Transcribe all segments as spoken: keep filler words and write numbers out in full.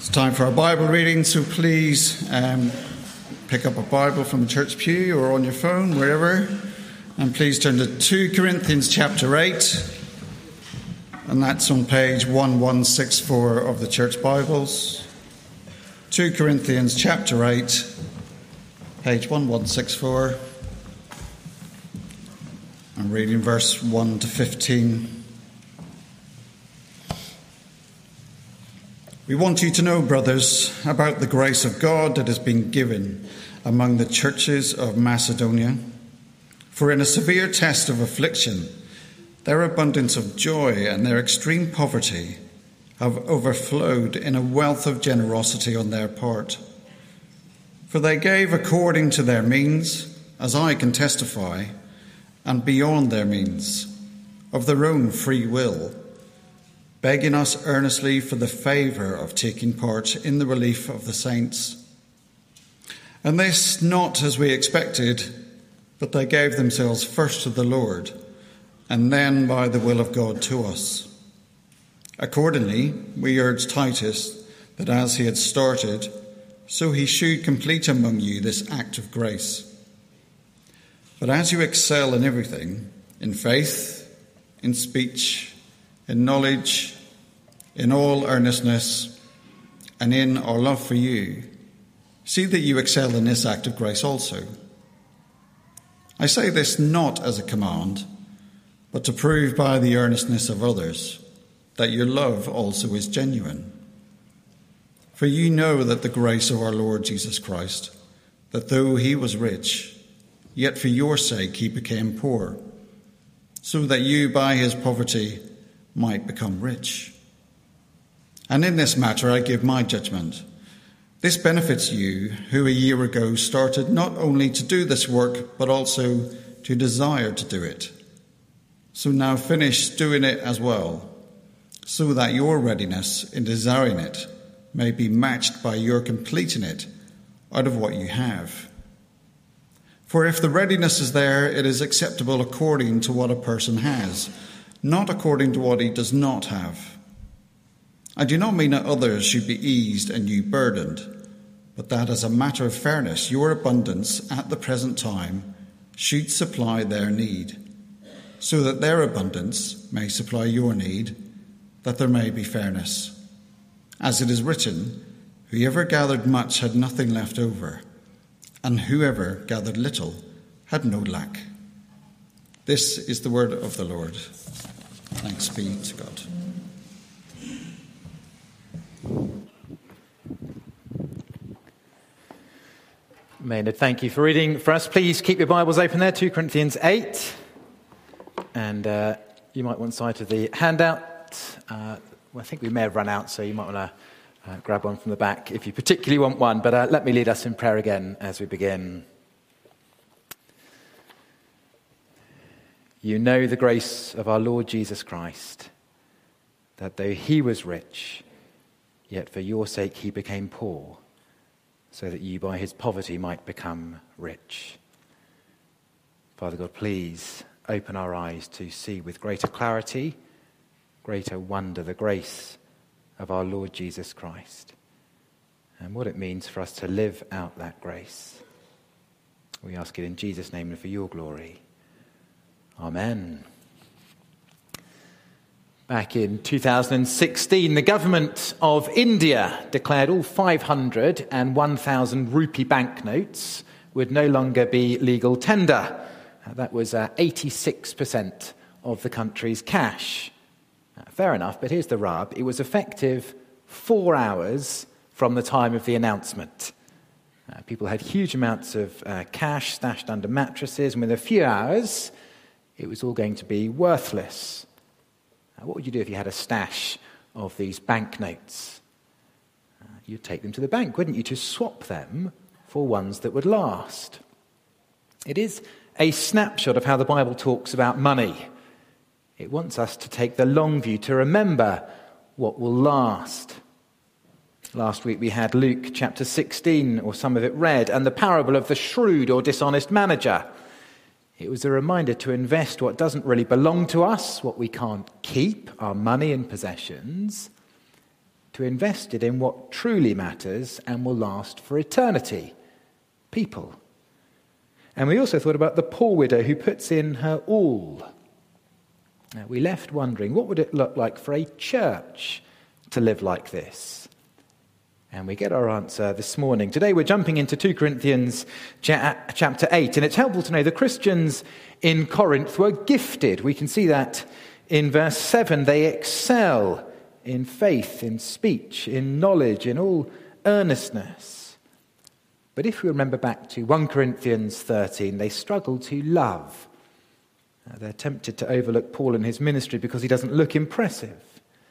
It's time for our Bible reading, so please um, pick up a Bible from the church pew or on your phone, wherever, and please turn to Second Corinthians chapter eight, and that's on page eleven sixty-four of the church Bibles. Second Corinthians chapter eight, page eleven sixty-four, and reading verse one to fifteen. We want you to know, brothers, about the grace of God that has been given among the churches of Macedonia. For in a severe test of affliction, their abundance of joy and their extreme poverty have overflowed in a wealth of generosity on their part. For they gave according to their means, as I can testify, and beyond their means, of their own free will, begging us earnestly for the favour of taking part in the relief of the saints. And this not as we expected, but they gave themselves first to the Lord, and then by the will of God to us. Accordingly, we urge Titus that as he had started, so he should complete among you this act of grace. But as you excel in everything, in faith, in speech, in knowledge, in all earnestness, and in our love for you, see that you excel in this act of grace also. I say this not as a command, but to prove by the earnestness of others that your love also is genuine. For you know that the grace of our Lord Jesus Christ, that though he was rich, yet for your sake he became poor, so that you by his poverty might become rich. And in this matter I give my judgment. This benefits you, who a year ago started not only to do this work, but also to desire to do it. So now finish doing it as well, so that your readiness in desiring it may be matched by your completing it out of what you have. For if the readiness is there, it is acceptable according to what a person has, not according to what he does not have. I do not mean that others should be eased and you burdened, but that as a matter of fairness, your abundance at the present time should supply their need, so that their abundance may supply your need, that there may be fairness. As it is written, whoever gathered much had nothing left over, and whoever gathered little had no lack. This is the word of the Lord. Thanks be to God. Maynard, thank you for reading for us. Please keep your Bibles open there, Second Corinthians eight. And uh, you might want sight of the handout. Uh, well, I think we may have run out, so you might want to uh, grab one from the back if you particularly want one. But uh, let me lead us in prayer again as we begin. You know the grace of our Lord Jesus Christ, that though he was rich, yet for your sake he became poor, so that you by his poverty might become rich. Father God, please open our eyes to see with greater clarity, greater wonder, the grace of our Lord Jesus Christ and what it means for us to live out that grace. We ask it in Jesus' name and for your glory. Amen. Back in two thousand sixteen, the government of India declared all five hundred and one thousand rupee banknotes would no longer be legal tender. Uh, that was uh, eighty-six percent of the country's cash. Uh, fair enough, but here's the rub. It was effective four hours from the time of the announcement. Uh, people had huge amounts of uh, cash stashed under mattresses, and within a few hours, it was all going to be worthless. What would you do if you had a stash of these banknotes? Uh, you'd take them to the bank, wouldn't you, to swap them for ones that would last. It is a snapshot of how the Bible talks about money. It wants us to take the long view, to remember what will last. Last week we had Luke chapter sixteen, or some of it read, and the parable of the shrewd or dishonest manager. It was a reminder to invest what doesn't really belong to us, what we can't keep, our money and possessions, to invest it in what truly matters and will last for eternity. People. And we also thought about the poor widow who puts in her all. Now, we left wondering, what would it look like for a church to live like this? And we get our answer this morning. Today we're jumping into two Corinthians chapter eight, and it's helpful to know the Christians in Corinth were gifted. We can see that in verse seven. They excel in faith, in speech, in knowledge, in all earnestness. But if we remember back to First Corinthians thirteen, they struggle to love. They're tempted to overlook Paul and his ministry because he doesn't look impressive.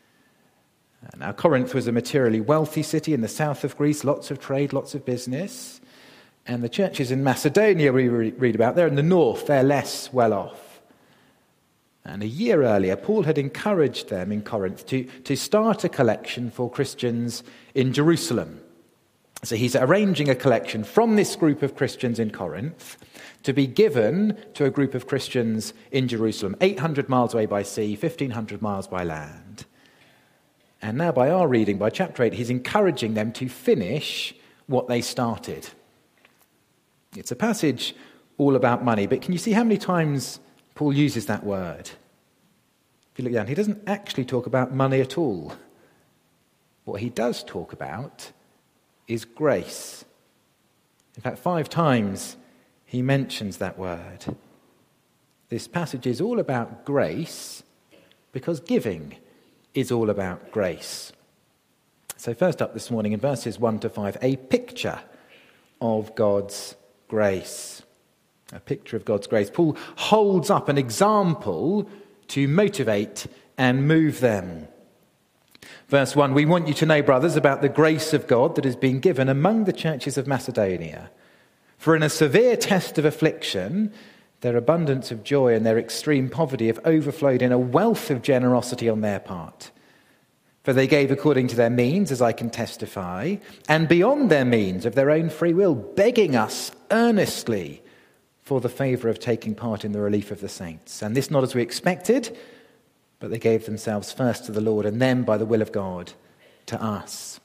Now, Corinth was a materially wealthy city in the south of Greece, lots of trade, lots of business. And the churches in Macedonia we read about, they're in the north, they're less well off. And a year earlier, Paul had encouraged them in Corinth to, to start a collection for Christians in Jerusalem. So he's arranging a collection from this group of Christians in Corinth to be given to a group of Christians in Jerusalem, eight hundred miles away by sea, fifteen hundred miles by land. And now by our reading, by chapter eight, he's encouraging them to finish what they started. It's a passage all about money, but can you see how many times Paul uses that word? If you look down, he doesn't actually talk about money at all. What he does talk about is grace. In fact, five times he mentions that word. This passage is all about grace because giving is all about grace. So first up this morning in verses one to five, a picture of God's grace. A picture of God's grace. Paul holds up an example to motivate and move them. Verse one, we want you to know, brothers, about the grace of God that has been given among the churches of Macedonia. For in a severe test of affliction, their abundance of joy and their extreme poverty have overflowed in a wealth of generosity on their part. For they gave according to their means, as I can testify, and beyond their means of their own free will, begging us earnestly for the favour of taking part in the relief of the saints. And this not as we expected, but they gave themselves first to the Lord and then by the will of God to us.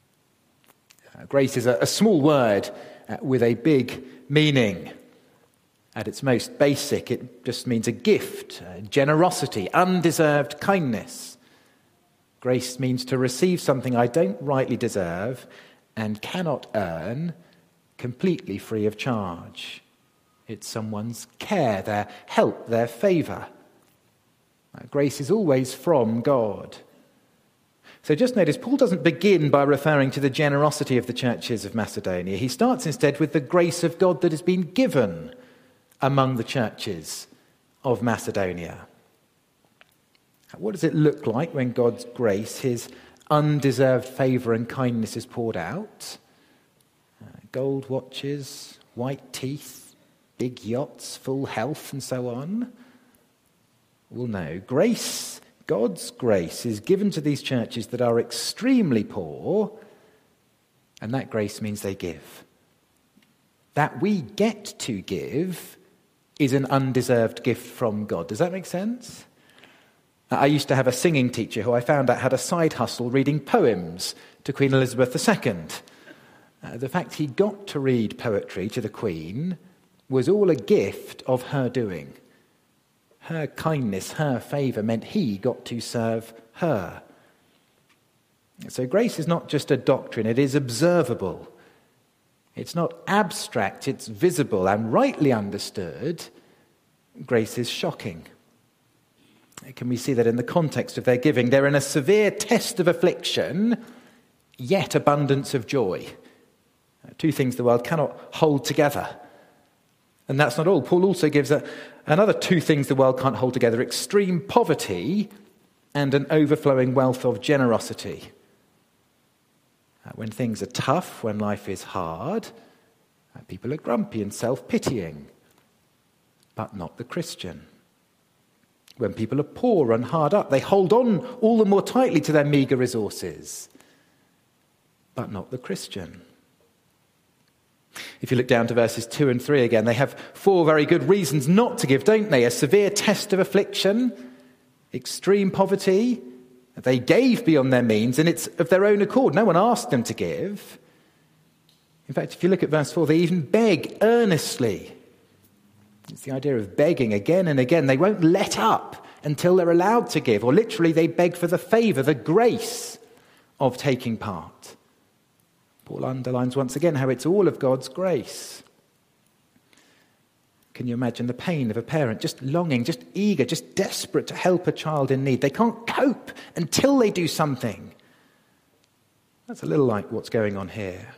Uh, grace is a, a small word uh, with a big meaning. At its most basic, it just means a gift, uh, generosity, undeserved kindness. Grace means to receive something I don't rightly deserve and cannot earn completely free of charge. It's someone's care, their help, their favour. Uh, grace is always from God. So just notice, Paul doesn't begin by referring to the generosity of the churches of Macedonia. He starts instead with the grace of God that has been given among the churches of Macedonia. What does it look like when God's grace, his undeserved favour and kindness is poured out? Uh, gold watches, white teeth, big yachts, full health and so on? Well, no. Grace, God's grace, is given to these churches that are extremely poor, and that grace means they give. That we get to give is an undeserved gift from God. Does that make sense? I used to have a singing teacher who I found out had a side hustle reading poems to Queen Elizabeth the Second. Uh, the fact he got to read poetry to the Queen was all a gift of her doing. Her kindness, her favour meant he got to serve her. So grace is not just a doctrine, it is observable. It's not abstract, it's visible, and rightly understood, grace is shocking. Can we see that in the context of their giving? They're in a severe test of affliction, yet abundance of joy. Two things the world cannot hold together. And that's not all. Paul also gives a, another two things the world can't hold together: extreme poverty and an overflowing wealth of generosity. When things are tough, when life is hard, people are grumpy and self-pitying, but not the Christian. When people are poor and hard up, they hold on all the more tightly to their meagre resources, but not the Christian. If you look down to verses two and three again, they have four very good reasons not to give, don't they? A severe test of affliction, extreme poverty, They gave beyond their means, and it's of their own accord. No one asked them to give. In fact, if you look at verse four, they even beg earnestly. It's the idea of begging again and again. They won't let up until they're allowed to give, or literally they beg for the favour, the grace of taking part. Paul underlines once again how it's all of God's grace. Can you imagine the pain of a parent just longing, just eager, just desperate to help a child in need? They can't cope until they do something. That's a little like what's going on here.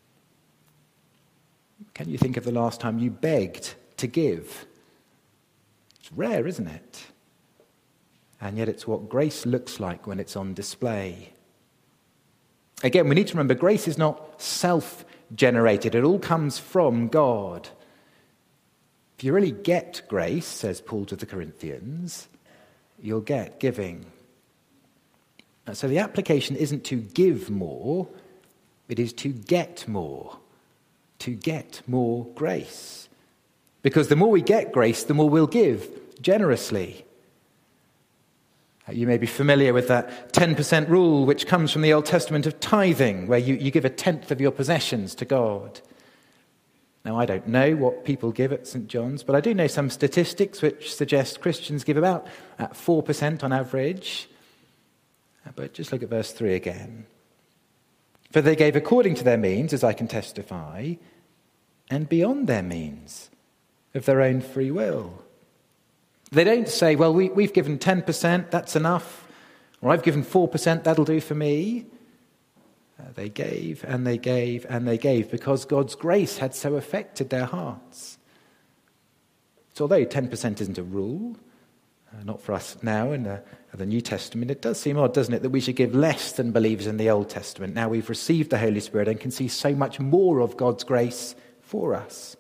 Can you think of the last time you begged to give? It's rare, isn't it? And yet it's what grace looks like when it's on display. Again, we need to remember grace is not self-generated. It all comes from God. If you really get grace, says Paul to the Corinthians, you'll get giving. So the application isn't to give more, it is to get more. To get more grace. Because the more we get grace, the more we'll give generously. You may be familiar with that ten percent rule which comes from the Old Testament of tithing, where you, you give a tenth of your possessions to God. Now, I don't know what people give at Saint John's, but I do know some statistics which suggest Christians give about at four percent on average. But just look at verse three again. For they gave according to their means, as I can testify, and beyond their means, of their own free will. They don't say, well, we, we've given ten percent, that's enough, or I've given four percent, that'll do for me. Uh, they gave and they gave and they gave because God's grace had so affected their hearts. So although ten percent isn't a rule, uh, not for us now in the, the New Testament, it does seem odd, doesn't it, that we should give less than believers in the Old Testament. Now we've received the Holy Spirit and can see so much more of God's grace for us.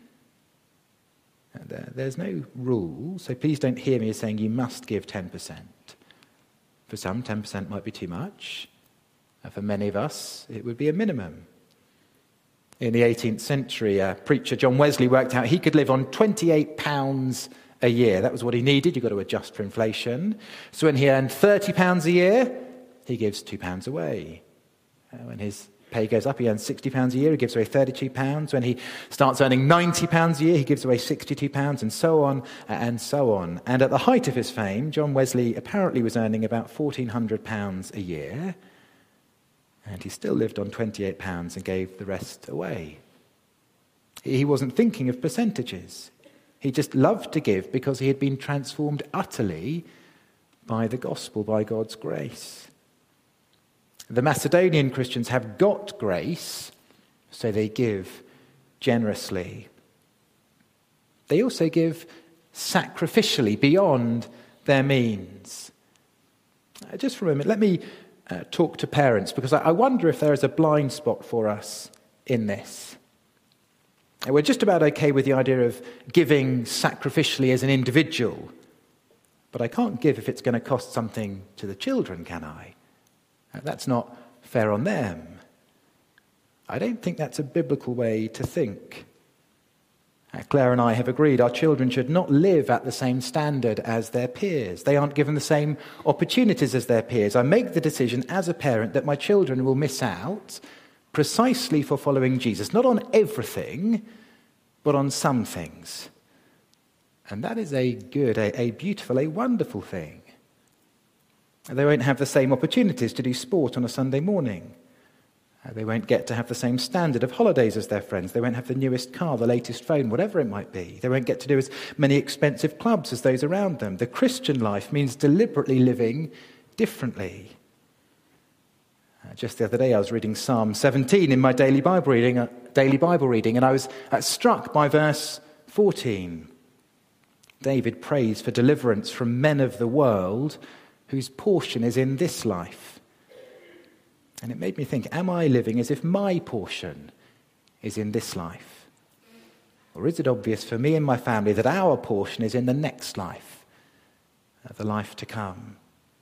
And, uh, there's no rule, so please don't hear me as saying you must give ten percent. For some, ten percent might be too much. For many of us, it would be a minimum. In the eighteenth century, a preacher, John Wesley, worked out he could live on twenty-eight pounds a year. That was what he needed. You've got to adjust for inflation. So when he earned thirty pounds a year, he gives two pounds away. When his pay goes up, he earns sixty pounds a year, he gives away thirty-two pounds. When he starts earning ninety pounds a year, he gives away sixty-two pounds, and so on and so on. And at the height of his fame, John Wesley apparently was earning about fourteen hundred pounds a year. And he still lived on twenty-eight pounds and gave the rest away. He wasn't thinking of percentages. He just loved to give because he had been transformed utterly by the gospel, by God's grace. The Macedonian Christians have got grace, so they give generously. They also give sacrificially beyond their means. Just for a moment, let me Uh, talk to parents, because I, I wonder if there is a blind spot for us in this. And we're just about okay with the idea of giving sacrificially as an individual, but I can't give if it's going to cost something to the children, can I? Uh, that's not fair on them. I don't think that's a biblical way to think. Uh, Claire and I have agreed our children should not live at the same standard as their peers. They aren't given the same opportunities as their peers. I make the decision as a parent that my children will miss out precisely for following Jesus, not on everything, but on some things. And that is a good, a, a beautiful, a wonderful thing. They won't have the same opportunities to do sport on a Sunday morning. They won't get to have the same standard of holidays as their friends. They won't have the newest car, the latest phone, whatever it might be. They won't get to do as many expensive clubs as those around them. The Christian life means deliberately living differently. Uh, just the other day I was reading Psalm seventeen in my daily Bible reading, uh, daily Bible reading, and I was uh, struck by verse fourteen. David prays for deliverance from men of the world whose portion is in this life. And it made me think, am I living as if my portion is in this life? Or is it obvious for me and my family that our portion is in the next life, the life to come?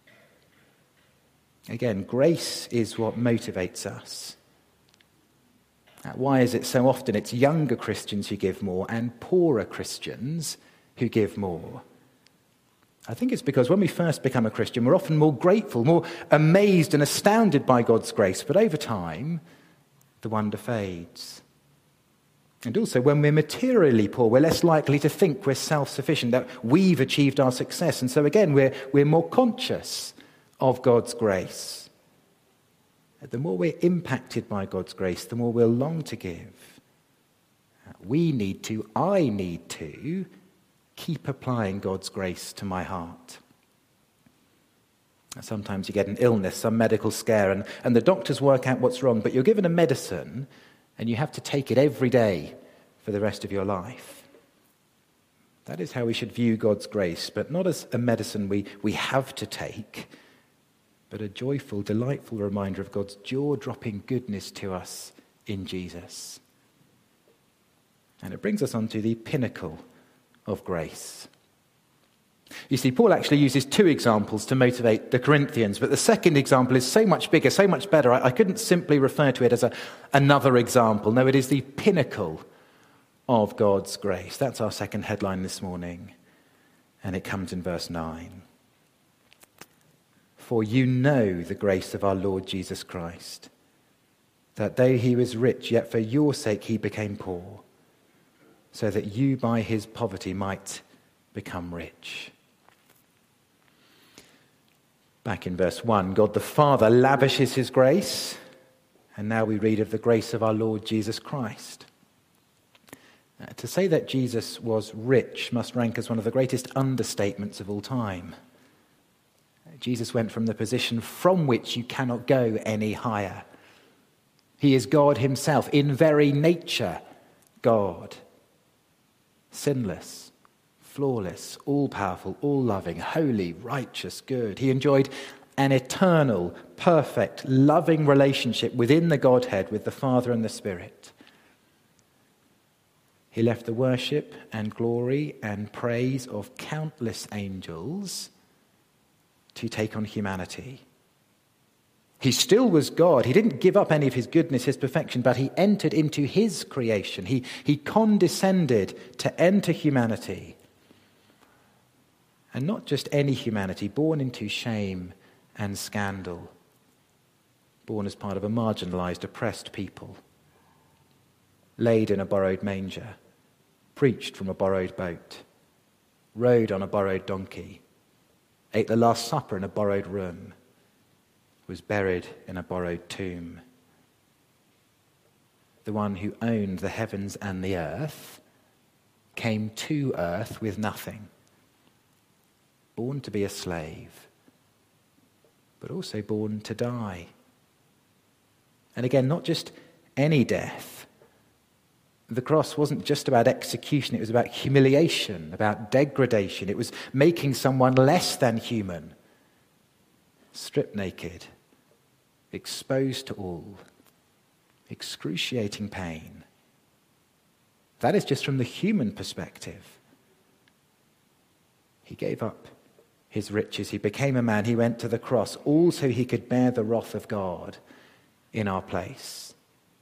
Again, grace is what motivates us. Why is it so often it's younger Christians who give more and poorer Christians who give more? I think it's because when we first become a Christian, we're often more grateful, more amazed and astounded by God's grace. But over time, the wonder fades. And also, when we're materially poor, we're less likely to think we're self-sufficient, that we've achieved our success. And so again, we're, we're more conscious of God's grace. The more we're impacted by God's grace, the more we'll long to give. We need to, I need to, keep applying God's grace to my heart. Sometimes you get an illness, some medical scare, and, and the doctors work out what's wrong, but you're given a medicine and you have to take it every day for the rest of your life. That is how we should view God's grace, but not as a medicine we, we have to take, but a joyful, delightful reminder of God's jaw-dropping goodness to us in Jesus. And it brings us on to the pinnacle of grace. You see, Paul actually uses two examples to motivate the Corinthians, but the second example is so much bigger, so much better. I, I couldn't simply refer to it as a, another example. No, it is the pinnacle of God's grace. That's our second headline this morning, and it comes in verse nine. For you know the grace of our Lord Jesus Christ, that though he was rich, yet for your sake he became poor, so that you by his poverty might become rich. Back in verse one, God the Father lavishes his grace, and now we read of the grace of our Lord Jesus Christ. Uh, to say that Jesus was rich must rank as one of the greatest understatements of all time. Uh, Jesus went from the position from which you cannot go any higher. He is God himself, in very nature God. Sinless, flawless, all-powerful, all-loving, holy, righteous, good. He enjoyed an eternal, perfect, loving relationship within the Godhead with the Father and the Spirit. He left the worship and glory and praise of countless angels to take on humanity. He still was God. He didn't give up any of his goodness, his perfection, but he entered into his creation. He, he condescended to enter humanity. And not just any humanity, born into shame and scandal. Born as part of a marginalized, oppressed people. Laid in a borrowed manger. Preached from a borrowed boat. Rode on a borrowed donkey. Ate the Last Supper in a borrowed room. Was buried in a borrowed tomb. The one who owned the heavens and the earth came to earth with nothing. Born to be a slave, but also born to die. And again, not just any death. The cross wasn't just about execution, it was about humiliation, about degradation. It was making someone less than human. Stripped naked, exposed to all, excruciating pain. That is just from the human perspective. He gave up his riches. He became a man. He went to the cross, all so he could bear the wrath of God in our place.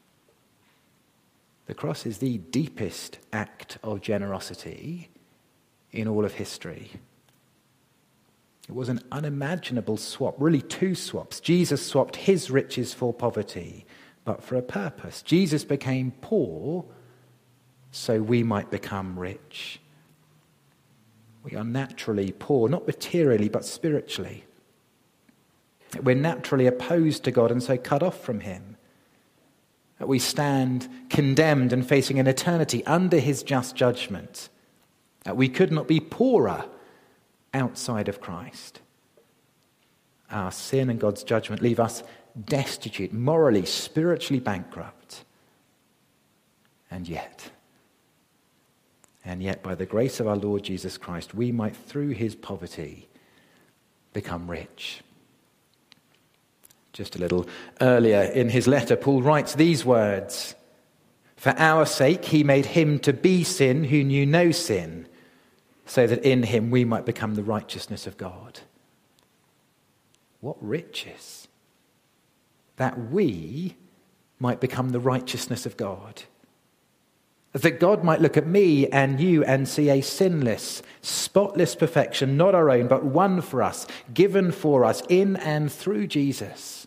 The cross is the deepest act of generosity in all of history. It was an unimaginable swap, really two swaps. Jesus swapped his riches for poverty, but for a purpose. Jesus became poor so we might become rich. We are naturally poor, not materially, but spiritually. We're naturally opposed to God and so cut off from him. We stand condemned and facing an eternity under his just judgment. We could not be poorer outside of Christ. Our sin and God's judgment leave us destitute, morally, spiritually bankrupt. And yet, and yet by the grace of our Lord Jesus Christ, we might through his poverty become rich. Just a little earlier in his letter, Paul writes these words, "For our sake he made him to be sin who knew no sin, so that in him we might become the righteousness of God." What riches! That we might become the righteousness of God. that God might look at me and you and see a sinless, spotless perfection, not our own, but won for us, given for us in and through Jesus.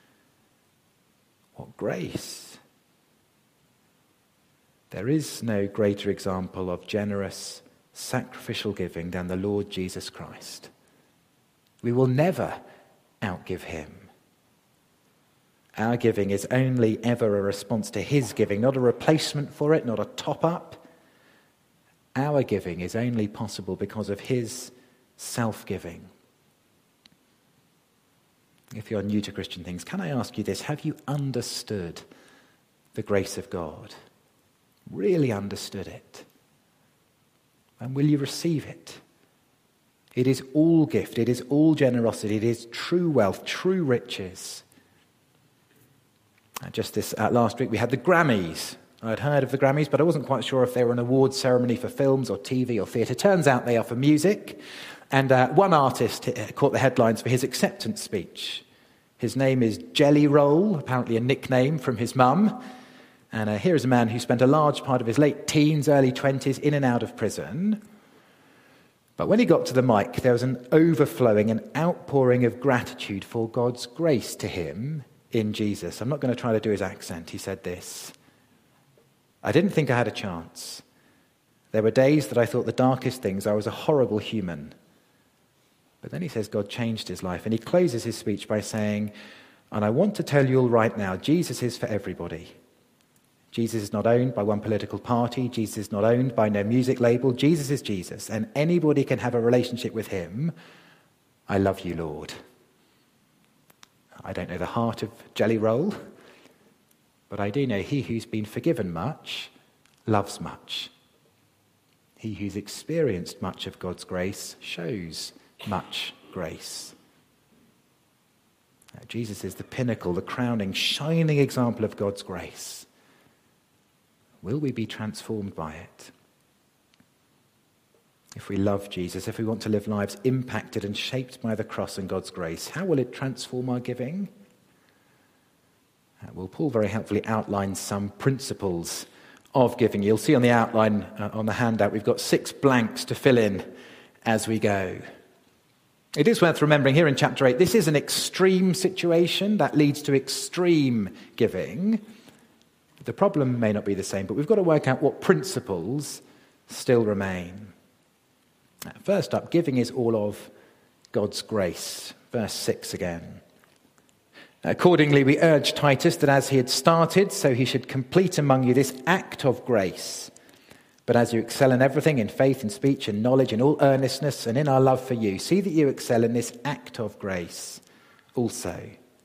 What grace! There is no greater example of generous, sacrificial giving than the Lord Jesus Christ. We will never outgive him. Our giving is only ever a response to his giving, not a replacement for it, not a top-up. Our giving is only possible because of his self-giving. If you're new to Christian things, can I ask you this? Have you understood the grace of God? Really understood it? And will you receive it? It is all gift, it is all generosity, it is true wealth, true riches. Just this uh, last week we had the Grammys. I'd heard of the Grammys, but I wasn't quite sure if they were an awards ceremony for films or T V or theatre. Turns out they are for music. And uh, one artist caught the headlines for his acceptance speech. His name is Jelly Roll, apparently a nickname from his mum. And uh, here is a man who spent a large part of his late teens, early twenties in and out of prison. But when he got to the mic, there was an overflowing, an outpouring of gratitude for God's grace to him in Jesus. I'm not going to try to do his accent. He said this: I didn't think I had a chance. There were days that I thought the darkest things. I was a horrible human. But then he says God changed his life. And he closes his speech by saying, and I want to tell you all right now, Jesus is for everybody. Jesus is not owned by one political party. Jesus is not owned by no music label. Jesus is Jesus. And anybody can have a relationship with him. I love you, Lord. I don't know the heart of Jelly Roll, but I do know he who's been forgiven much loves much. He who's experienced much of God's grace shows much grace. Now, Jesus is the pinnacle, the crowning, shining example of God's grace. Will we be transformed by it? If we love Jesus, if we want to live lives impacted and shaped by the cross and God's grace, how will it transform our giving? Uh, well, Paul very helpfully outlines some principles of giving. You'll see on the outline, uh, on the handout, we've got six blanks to fill in as we go. It is worth remembering here in chapter eight, this is an extreme situation that leads to extreme giving. The problem may not be the same, but we've got to work out what principles still remain. First up, giving is all of God's grace. Verse six again. Accordingly, we urge Titus that as he had started, so he should complete among you this act of grace. But as you excel in everything, in faith, in speech, in knowledge, in all earnestness, and in our love for you, see that you excel in this act of grace also.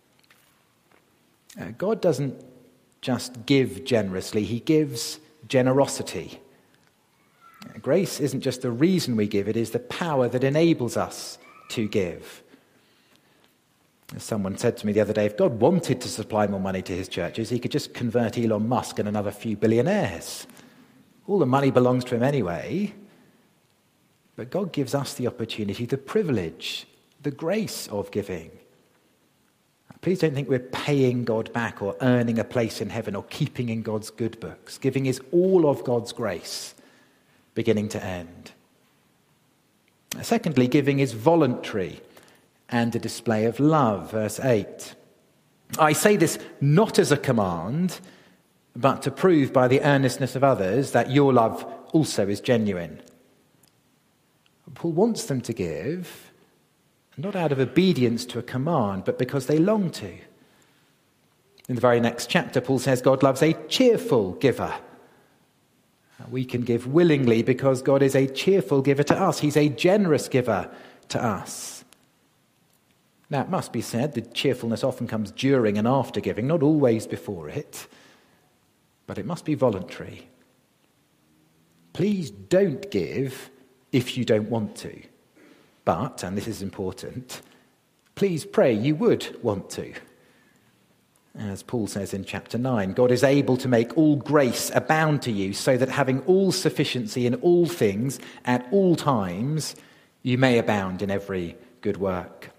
Uh, God doesn't just give generously, he gives generosity. Grace isn't just the reason we give, it is the power that enables us to give. As someone said to me the other day, if God wanted to supply more money to his churches, he could just convert Elon Musk and another few billionaires. All the money belongs to him anyway. But God gives us the opportunity, the privilege, the grace of giving. Please don't think we're paying God back or earning a place in heaven or keeping in God's good books. Giving is all of God's grace, beginning to end. Secondly, giving is voluntary and a display of love. Verse eight. I say this not as a command, but to prove by the earnestness of others that your love also is genuine. Paul wants them to give, not out of obedience to a command, but because they long to. In the very next chapter, Paul says God loves a cheerful giver. We can give willingly because God is a cheerful giver to us. He's a generous giver to us. Now, it must be said that cheerfulness often comes during and after giving, not always before it. But it must be voluntary. Please don't give if you don't want to. But, and this is important, please pray you would want to. As Paul says in chapter nine, God is able to make all grace abound to you so that having all sufficiency in all things at all times, you may abound in every good work.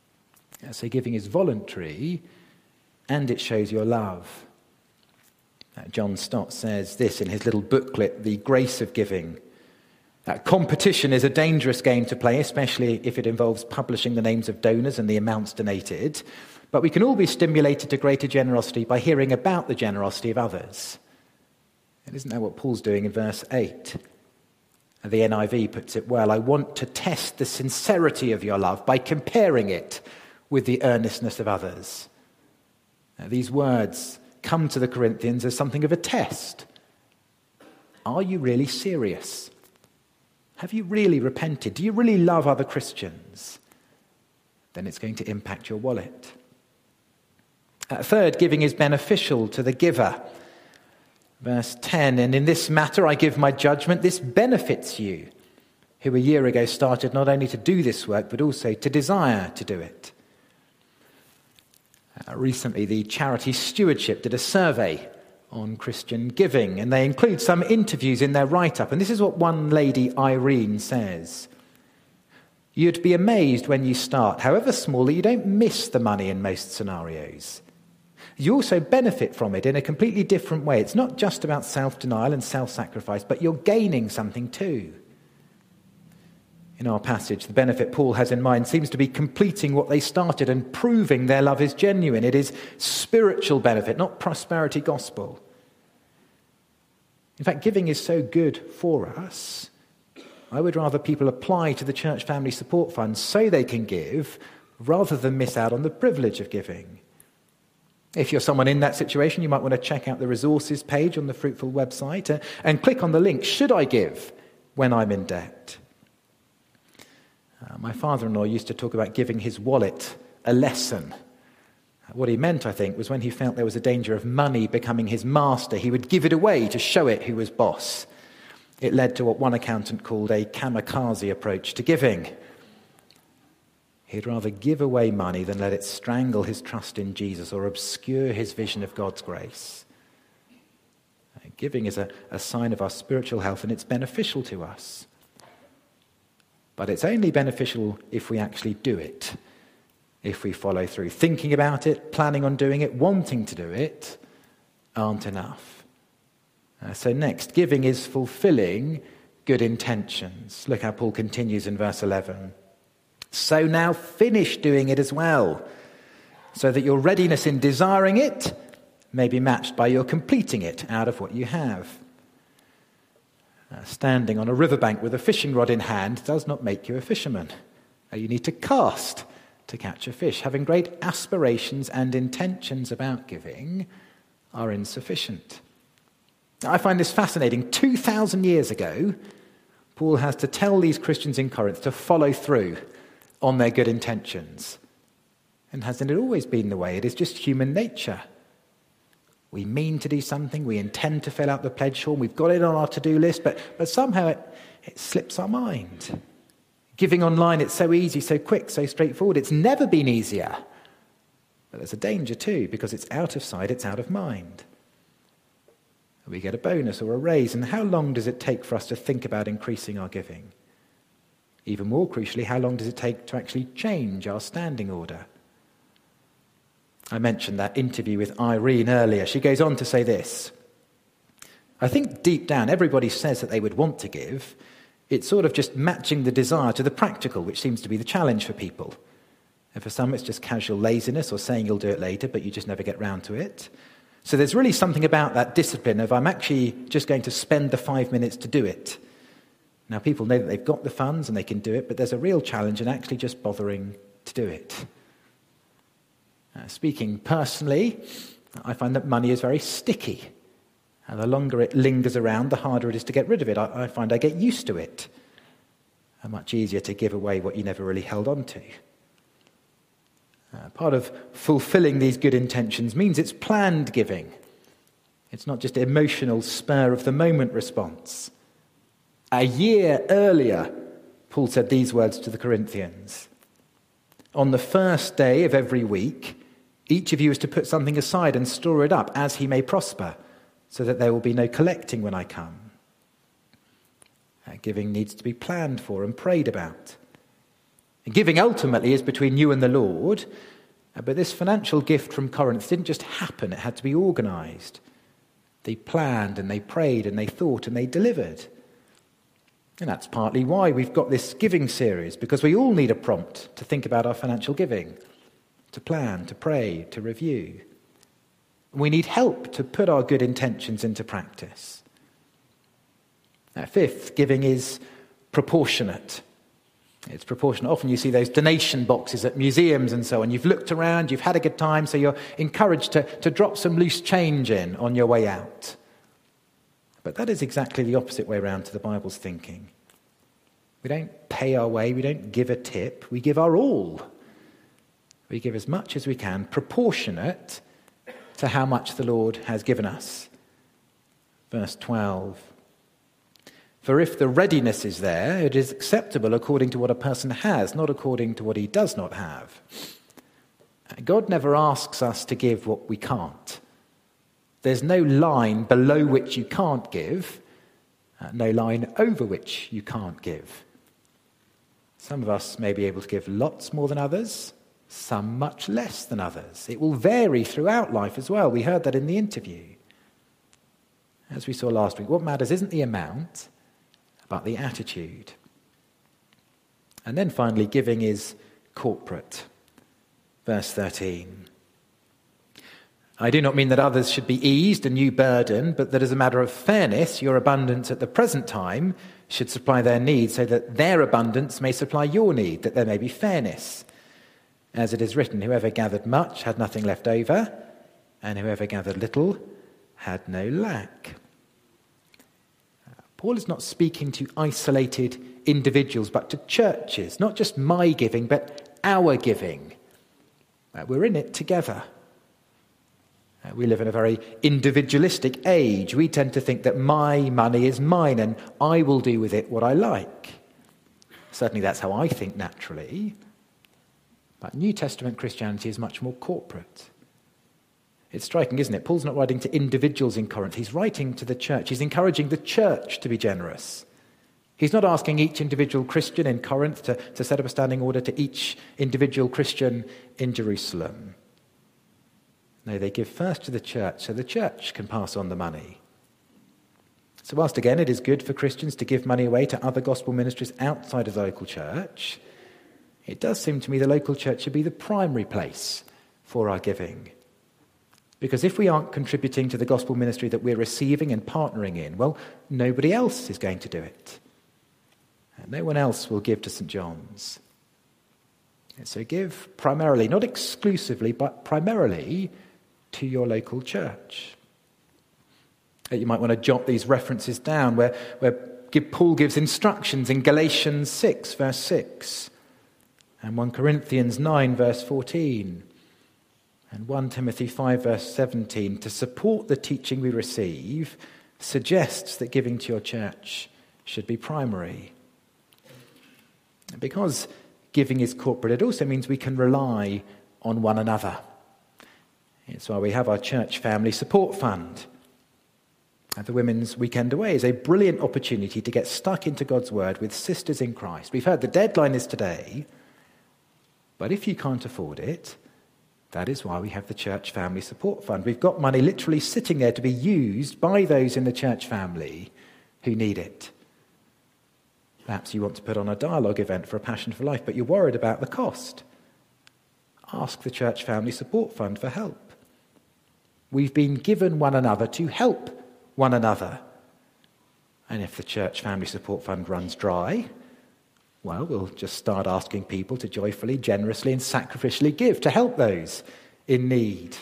So giving is voluntary and it shows your love. Uh, John Stott says this in his little booklet, The Grace of Giving. Uh, competition is a dangerous game to play, especially if it involves publishing the names of donors and the amounts donated. But we can all be stimulated to greater generosity by hearing about the generosity of others. And isn't that what Paul's doing in verse eight? And the N I V puts it well, I want to test the sincerity of your love by comparing it with the earnestness of others. Now, these words come to the Corinthians as something of a test. Are you really serious? Have you really repented? Do you really love other Christians? Then it's going to impact your wallet. Uh, third, giving is beneficial to the giver. Verse ten, and in this matter I give my judgment, this benefits you, who a year ago started not only to do this work, but also to desire to do it. Uh, recently, the Charity Stewardship did a survey on Christian giving, and they include some interviews in their write-up. And this is what one lady, Irene, says. You'd be amazed when you start, however small, that you don't miss the money in most scenarios. You also benefit from it in a completely different way. It's not just about self-denial and self-sacrifice, but you're gaining something too. In our passage, the benefit Paul has in mind seems to be completing what they started and proving their love is genuine. It is spiritual benefit, not prosperity gospel. In fact, giving is so good for us, I would rather people apply to the Church Family Support Fund so they can give, rather than miss out on the privilege of giving. If you're someone in that situation, you might want to check out the resources page on the Fruitful website and click on the link, should I give when I'm in debt? Uh, my father-in-law used to talk about giving his wallet a lesson. What he meant, I think, was when he felt there was a danger of money becoming his master, he would give it away to show it who was boss. It led to what one accountant called a kamikaze approach to giving. He'd rather give away money than let it strangle his trust in Jesus or obscure his vision of God's grace. Uh, giving is a, a sign of our spiritual health, and it's beneficial to us. But it's only beneficial if we actually do it, if we follow through. Thinking about it, planning on doing it, wanting to do it, aren't enough. Uh, so next, giving is fulfilling good intentions. Look how Paul continues in verse eleven. So now finish doing it as well, so that your readiness in desiring it may be matched by your completing it out of what you have. Uh, standing on a riverbank with a fishing rod in hand does not make you a fisherman. Uh, you need to cast to catch a fish. Having great aspirations and intentions about giving are insufficient. I find this fascinating. two thousand years ago, Paul has to tell these Christians in Corinth to follow through on their good intentions. And hasn't it always been the way? It is just human nature. We mean to do something, we intend to fill out the pledge form, we've got it on our to-do list, but, but somehow it, it slips our mind. Giving online, it's so easy, so quick, so straightforward. It's never been easier. But there's a danger too, because it's out of sight, it's out of mind. We get a bonus or a raise, and how long does it take for us to think about increasing our giving? Even more crucially, how long does it take to actually change our standing order? I mentioned that interview with Irene earlier. She goes on to say this. I think deep down everybody says that they would want to give. It's sort of just matching the desire to the practical, which seems to be the challenge for people. And for some it's just casual laziness or saying you'll do it later, but you just never get round to it. So there's really something about that discipline of I'm actually just going to spend the five minutes to do it. Now people know that they've got the funds and they can do it, but there's a real challenge in actually just bothering to do it. Uh, speaking personally, I find that money is very sticky. And the longer it lingers around, the harder it is to get rid of it. I, I find I get used to it. And much easier to give away what you never really held on to. Uh, part of fulfilling these good intentions means it's planned giving. It's not just emotional spur-of-the-moment response. A year earlier, Paul said these words to the Corinthians. On the first day of every week, each of you is to put something aside and store it up as he may prosper, so that there will be no collecting when I come. Uh, giving needs to be planned for and prayed about. And giving ultimately is between you and the Lord, uh, but this financial gift from Corinth didn't just happen, it had to be organised. They planned and they prayed and they thought and they delivered. And that's partly why we've got this giving series, because we all need a prompt to think about our financial giving, to plan, to pray, to review. We need help to put our good intentions into practice. Now, fifth, giving is proportionate. It's proportionate. Often you see those donation boxes at museums and so on. You've looked around, you've had a good time, so you're encouraged to, to drop some loose change in on your way out. But that is exactly the opposite way around to the Bible's thinking. We don't pay our way, we don't give a tip, we give our all. We give as much as we can, proportionate to how much the Lord has given us. Verse twelve. For if the readiness is there, it is acceptable according to what a person has, not according to what he does not have. God never asks us to give what we can't. There's no line below which you can't give, uh, no line over which you can't give. Some of us may be able to give lots more than others, some much less than others. It will vary throughout life as well. We heard that in the interview. As we saw last week, what matters isn't the amount, but the attitude. And then finally, giving is corporate. Verse thirteen. I do not mean that others should be eased and you burdened, but that as a matter of fairness, your abundance at the present time should supply their need, so that their abundance may supply your need, that there may be fairness. As it is written, whoever gathered much had nothing left over, and whoever gathered little had no lack. Paul is not speaking to isolated individuals, but to churches, not just my giving, but our giving. Uh, we're in it together. Uh, we live in a very individualistic age. We tend to think that my money is mine and I will do with it what I like. Certainly that's how I think naturally. But New Testament Christianity is much more corporate. It's striking, isn't it? Paul's not writing to individuals in Corinth. He's writing to the church. He's encouraging the church to be generous. He's not asking each individual Christian in Corinth to, to set up a standing order to each individual Christian in Jerusalem. No, they give first to the church so the church can pass on the money. So whilst again it is good for Christians to give money away to other gospel ministries outside of the local church, it does seem to me the local church should be the primary place for our giving. Because if we aren't contributing to the gospel ministry that we're receiving and partnering in, well, nobody else is going to do it. And no one else will give to Saint John's. And so give primarily, not exclusively, but primarily to your local church. You might want to jot these references down where, where Paul gives instructions in Galatians six, verse six, and First Corinthians nine, verse fourteen. And First Timothy five, verse seventeen, to support the teaching we receive, suggests that giving to your church should be primary. And because giving is corporate, it also means we can rely on one another. It's why we have our church family support fund. And the Women's Weekend Away is a brilliant opportunity to get stuck into God's Word with sisters in Christ. We've heard the deadline is today, but if you can't afford it, that is why we have the Church Family Support Fund. We've got money literally sitting there to be used by those in the church family who need it. Perhaps you want to put on a dialogue event for a Passion for Life, but you're worried about the cost. Ask the Church Family Support Fund for help. We've been given one another to help one another. And if the Church Family Support Fund runs dry, well, we'll just start asking people to joyfully, generously and sacrificially give to help those in need.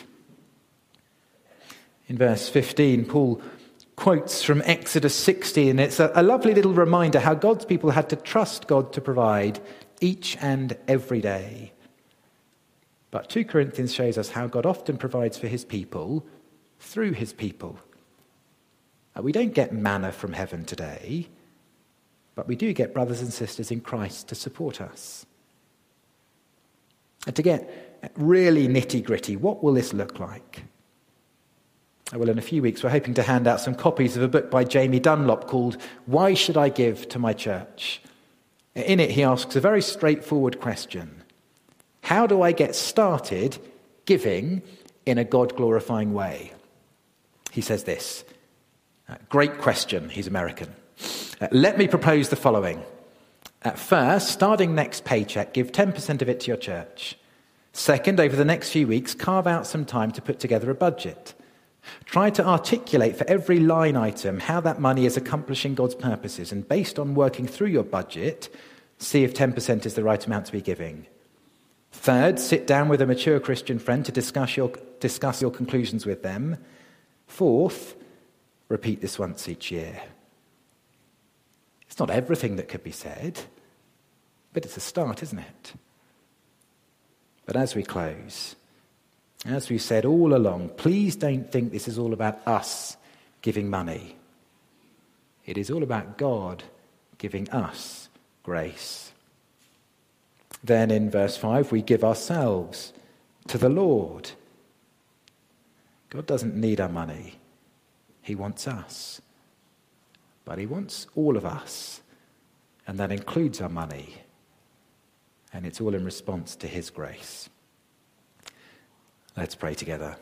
In verse fifteen, Paul quotes from Exodus sixteen, and it's a, a lovely little reminder how God's people had to trust God to provide each and every day. But Second Corinthians shows us how God often provides for his people through his people. We don't get manna from heaven today, but we do get brothers and sisters in Christ to support us. And to get really nitty-gritty, what will this look like? Well, in a few weeks, we're hoping to hand out some copies of a book by Jamie Dunlop called Why Should I Give to My Church? In it, he asks a very straightforward question. How do I get started giving in a God-glorifying way? He says this. Uh, great question. He's American. Uh, let me propose the following. At first, starting next paycheck, give ten percent of it to your church. Second, over the next few weeks, carve out some time to put together a budget. Try to articulate for every line item how that money is accomplishing God's purposes, and based on working through your budget, see if ten percent is the right amount to be giving. Third, sit down with a mature Christian friend to discuss your, discuss your conclusions with them. Fourth, repeat this once each year. It's not everything that could be said, but it's a start, isn't it? But as we close, as we've said all along, please don't think this is all about us giving money. It is all about God giving us grace. Then in verse five, we give ourselves to the Lord. God doesn't need our money. He wants us. But he wants all of us. And that includes our money. And it's all in response to his grace. Let's pray together.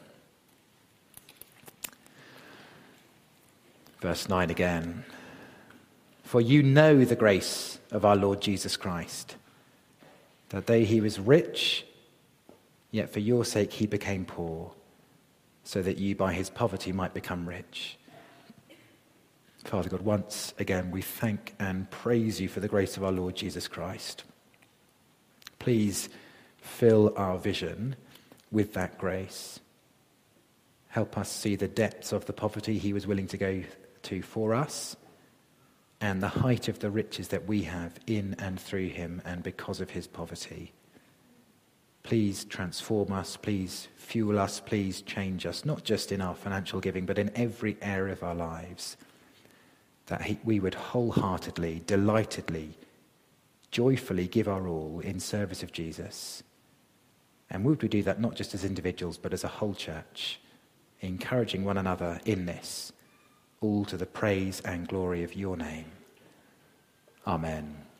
Verse nine again. For you know the grace of our Lord Jesus Christ, that though he was rich, yet for your sake he became poor, so that you by his poverty might become rich. Father God, once again we thank and praise you for the grace of our Lord Jesus Christ. Please fill our vision with that grace. Help us see the depths of the poverty he was willing to go to for us, and the height of the riches that we have in and through him and because of his poverty. Please transform us, please fuel us, please change us, not just in our financial giving, but in every area of our lives, that he, we would wholeheartedly, delightedly, joyfully give our all in service of Jesus. And would we do that not just as individuals, but as a whole church, encouraging one another in this, all to the praise and glory of your name. Amen.